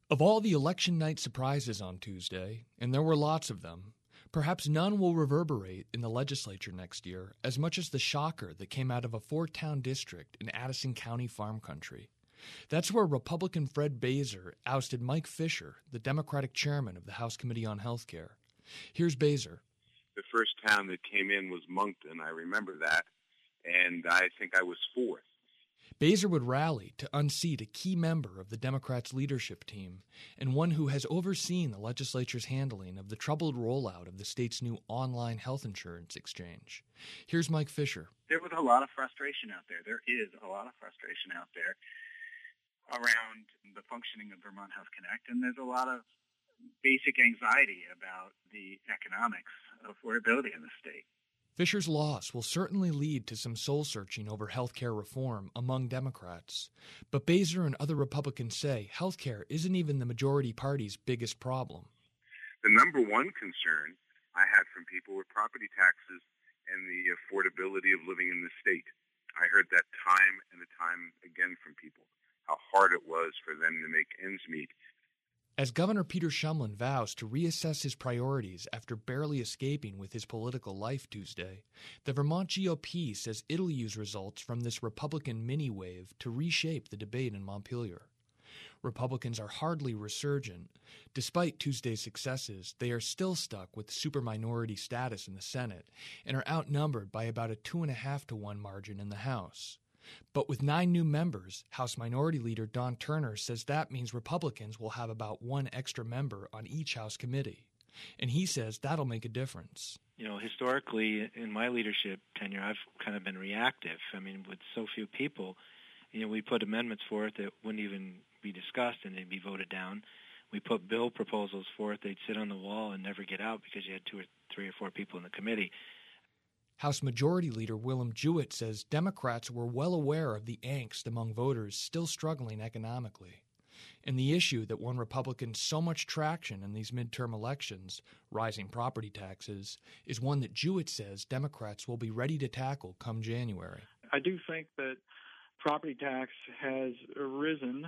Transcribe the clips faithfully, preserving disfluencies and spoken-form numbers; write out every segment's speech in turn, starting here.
Of all the election night surprises on Tuesday, and there were lots of them, perhaps none will reverberate in the legislature next year as much as the shocker that came out of a four-town district in Addison County farm country. That's where Republican Fred Bazer ousted Mike Fisher, the Democratic chairman of the House Committee on Health Care. Here's Bazer. The first town that came in was Moncton. I remember that, and I think I was fourth. Bazer would rally to unseat a key member of the Democrats' leadership team and one who has overseen the legislature's handling of the troubled rollout of the state's new online health insurance exchange. Here's Mike Fisher. There was a lot of frustration out there. There is a lot of frustration out there around the functioning of Vermont Health Connect, and there's a lot of basic anxiety about the economics of affordability in the state. Fisher's loss will certainly lead to some soul-searching over health care reform among Democrats. But Bazer and other Republicans say health care isn't even the majority party's biggest problem. The number one concern I had from people were property taxes and the affordability of living in the state. I heard that time and time again from people, how hard it was for them to make ends meet. As Governor Peter Shumlin vows to reassess his priorities after barely escaping with his political life Tuesday, the Vermont G O P says it'll use results from this Republican mini-wave to reshape the debate in Montpelier. Republicans are hardly resurgent. Despite Tuesday's successes, they are still stuck with superminority status in the Senate and are outnumbered by about a two and a half to one margin in the House. But with nine new members, House Minority Leader Don Turner says that means Republicans will have about one extra member on each House committee. And he says that'll make a difference. You know, historically, in my leadership tenure, I've kind of been reactive. I mean, with so few people, you know, we put amendments forth that wouldn't even be discussed and they'd be voted down. We put bill proposals forth, they'd sit on the wall and never get out because you had two or three or four people in the committee. House Majority Leader Willem Jewett says Democrats were well aware of the angst among voters still struggling economically. And the issue that won Republicans so much traction in these midterm elections, rising property taxes, is one that Jewett says Democrats will be ready to tackle come January. I do think that property tax has risen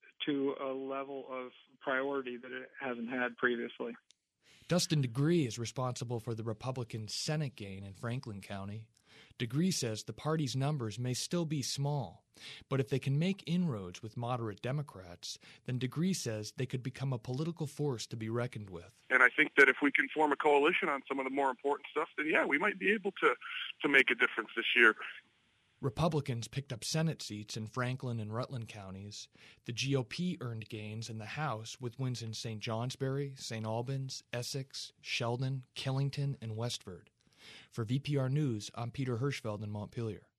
to a level of priority that it hasn't had previously. Dustin Degree is responsible for the Republican Senate gain in Franklin County. Degree says the party's numbers may still be small, but if they can make inroads with moderate Democrats, then Degree says they could become a political force to be reckoned with. And I think that if we can form a coalition on some of the more important stuff, then yeah, we might be able to, to make a difference this year. Republicans picked up Senate seats in Franklin and Rutland counties. The G O P earned gains in the House with wins in Saint Johnsbury, Saint Albans, Essex, Sheldon, Killington, and Westford. For V P R News, I'm Peter Hirschfeld in Montpelier.